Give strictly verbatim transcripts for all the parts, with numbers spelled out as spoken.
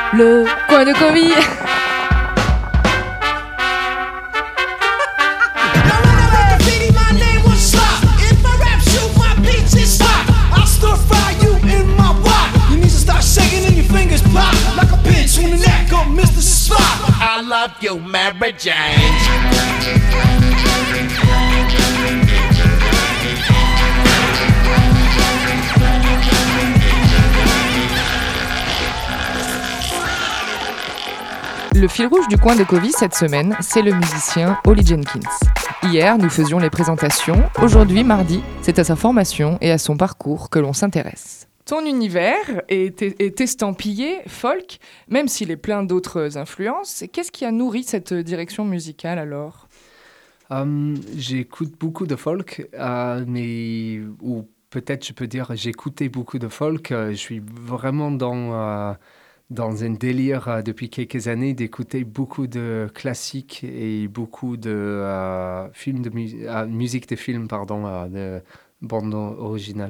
Le coin de Covid. I love you, Mary Jane. Le fil rouge du coin de Covey cette semaine, c'est le musicien Holly Jenkins. Hier, nous faisions les présentations. Aujourd'hui, mardi, c'est à sa formation et à son parcours que l'on s'intéresse. Ton univers est, est estampillé folk, même s'il est plein d'autres influences. Qu'est-ce qui a nourri cette direction musicale alors ? um, J'écoute beaucoup de folk, uh, mais ou peut-être je peux dire j'écoutais beaucoup de folk. Uh, je suis vraiment dans... Uh, dans un délire euh, depuis quelques années d'écouter beaucoup de classiques et beaucoup de euh, films de mu- euh, musique de films, pardon, euh, de bandes originales.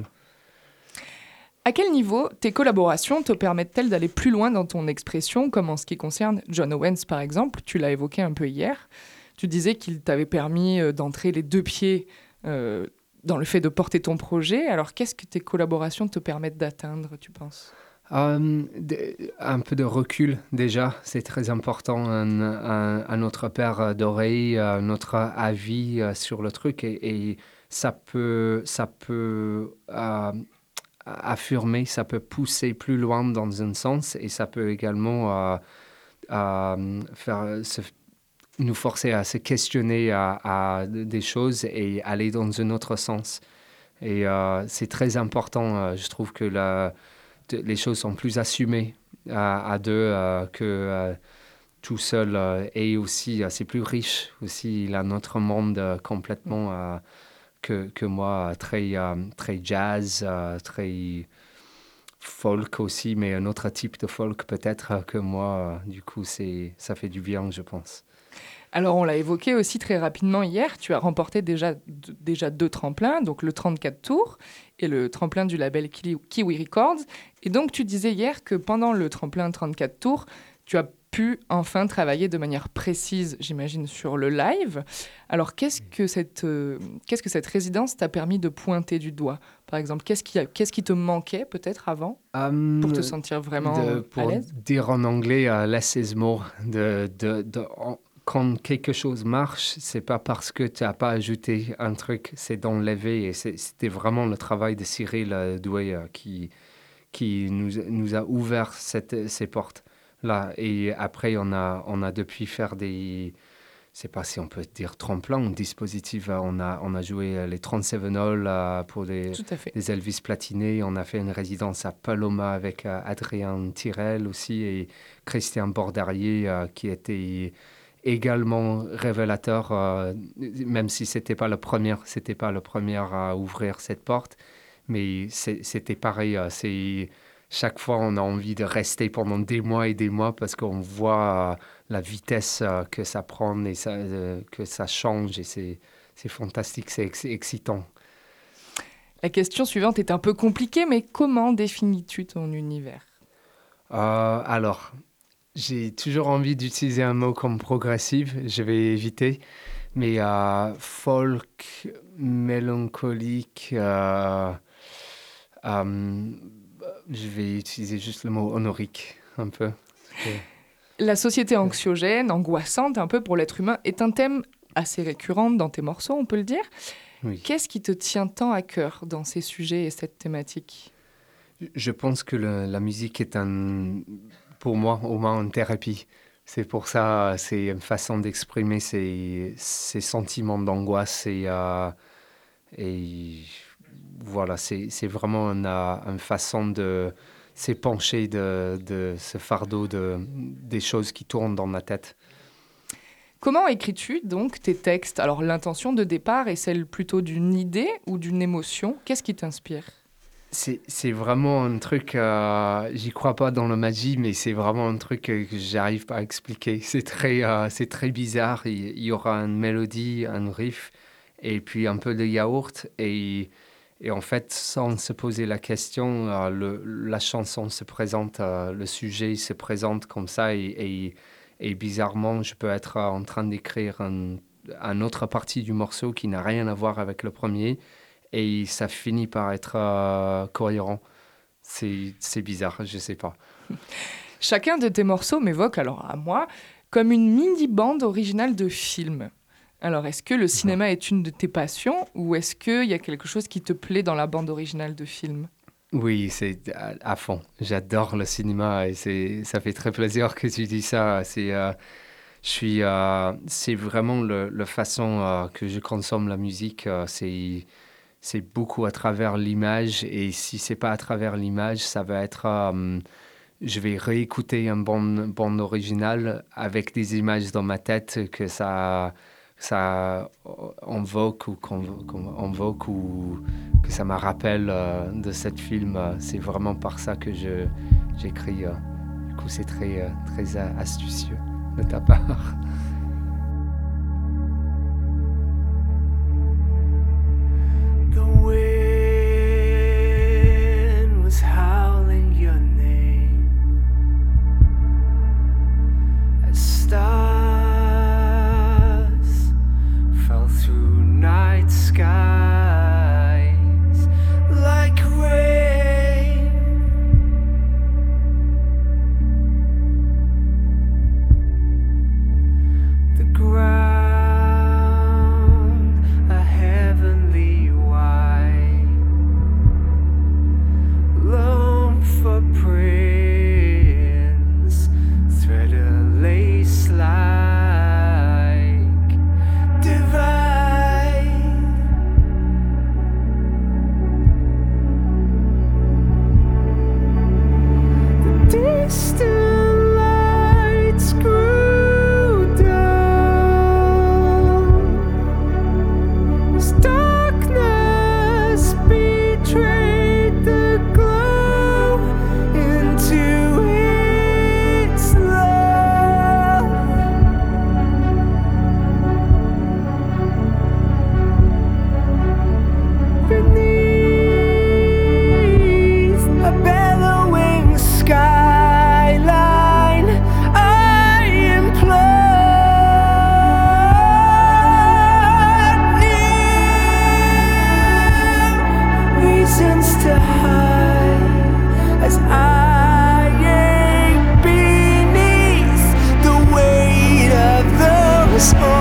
À quel niveau tes collaborations te permettent-elles d'aller plus loin dans ton expression, comme en ce qui concerne John Owens par exemple ? Tu l'as évoqué un peu hier. Tu disais qu'il t'avait permis euh, d'entrer les deux pieds euh, dans le fait de porter ton projet. Alors qu'est-ce que tes collaborations te permettent d'atteindre, tu penses ? Um, de, un peu de recul déjà, c'est très important, un, un, un autre paire d'oreilles, un notre avis uh, sur le truc et, et ça peut, ça peut uh, affirmer, ça peut pousser plus loin dans un sens et ça peut également uh, uh, faire, se, nous forcer à se questionner à, à des choses et aller dans un autre sens. Et uh, c'est très important, uh, je trouve que la les choses sont plus assumées à, à deux euh, que euh, tout seul. Euh, et aussi, euh, c'est plus riche. Aussi, il a notre monde euh, complètement euh, que, que moi, très, euh, très jazz, euh, très folk aussi, mais un autre type de folk peut-être que moi. Euh, du coup, c'est, ça fait du bien, je pense. Alors, on l'a évoqué aussi très rapidement hier, tu as remporté déjà, d- déjà deux tremplins, donc le trente-quatre tours et le tremplin du label Ki- Kiwi Records. Et donc, tu disais hier que pendant le tremplin trente-quatre tours, tu as pu enfin travailler de manière précise, j'imagine, sur le live. Alors, qu'est-ce que cette, euh, qu'est-ce que cette résidence t'a permis de pointer du doigt ? Par exemple, qu'est-ce qui, a- qu'est-ce qui te manquait peut-être avant Um, pour te sentir vraiment de, euh, pour à l'aise ? dire en anglais, uh, less is more. De, de, de, en, quand quelque chose marche, c'est pas parce que tu n'as pas ajouté un truc, c'est d'enlever. Et c'est, c'était vraiment le travail de Cyril Doué euh, qui, qui nous, nous a ouvert cette, ces portes-là. Et après, on a, on a depuis faire des... Je ne sais pas si on peut dire tremplin ou dispositif. On a, on a joué les trente-sept All euh, pour des, Tout à fait. des Elvis platinés. On a fait une résidence à Paloma avec euh, Adrien Tirel aussi et Christian Bordarier euh, qui était également révélateur, euh, même si c'était pas le premier, c'était pas le premier à ouvrir cette porte. Mais c'est, c'était pareil. Euh, c'est, chaque fois, on a envie de rester pendant des mois et des mois parce qu'on voit... Euh, la vitesse euh, que ça prend et ça, euh, que ça change. Et c'est, c'est fantastique, c'est ex- excitant. La question suivante est un peu compliquée, mais comment définis-tu ton univers ? Euh, alors, j'ai toujours envie d'utiliser un mot comme progressive, je vais éviter. Mais euh, folk, mélancolique, euh, euh, je vais utiliser juste le mot honorique, un peu. Okay. La société anxiogène, angoissante un peu pour l'être humain, est un thème assez récurrent dans tes morceaux, on peut le dire. Oui. Qu'est-ce qui te tient tant à cœur dans ces sujets et cette thématique ? Je pense que le, la musique est, un, pour moi, au moins une thérapie. C'est pour ça, c'est une façon d'exprimer ces, ces sentiments d'angoisse. Et, euh, et voilà, c'est, c'est vraiment une, une façon de... s'épancher de, de ce fardeau de, des choses qui tournent dans ma tête. Comment écris-tu donc tes textes ? Alors l'intention de départ est celle plutôt d'une idée ou d'une émotion ? Qu'est-ce qui t'inspire ? C'est, c'est vraiment un truc, euh, j'y crois pas dans la magie, mais c'est vraiment un truc que, que j'arrive pas à expliquer. C'est très, euh, c'est très bizarre. Il, il y aura une mélodie, un riff, et puis un peu de yaourt, et, Et en fait, sans se poser la question, euh, le, la chanson se présente, euh, le sujet se présente comme ça et, et, et bizarrement, je peux être en train d'écrire un, une autre partie du morceau qui n'a rien à voir avec le premier et ça finit par être euh, cohérent. C'est, c'est bizarre, je ne sais pas. Chacun de tes morceaux m'évoque, alors à moi, comme une mini-bande originale de film. Alors, est-ce que le cinéma est une de tes passions ou est-ce qu'il y a quelque chose qui te plaît dans la bande originale de film ? Oui, c'est à, à fond. J'adore le cinéma et c'est, ça fait très plaisir que tu dis ça. C'est, euh, je suis, euh, c'est vraiment la façon euh, que je consomme la musique. Euh, c'est, c'est beaucoup à travers l'image et si c'est pas à travers l'image, ça va être... Euh, je vais réécouter une bande, bande originale avec des images dans ma tête que ça... ça invoque ou convoque ou que ça me rappelle euh, de ce film. C'est vraiment par ça que je, j'écris. Euh. Du coup, c'est très, euh, très astucieux de ta part. The wind was howling your name as stars through night skies like rain. The ground a heavenly white, lone footprints thread a lace like divine. Distant lights grew down as darkness betrayed the glow into its love. Beneath a bellowing skyline, I implore new reasons to hide as I ache beneath the weight of those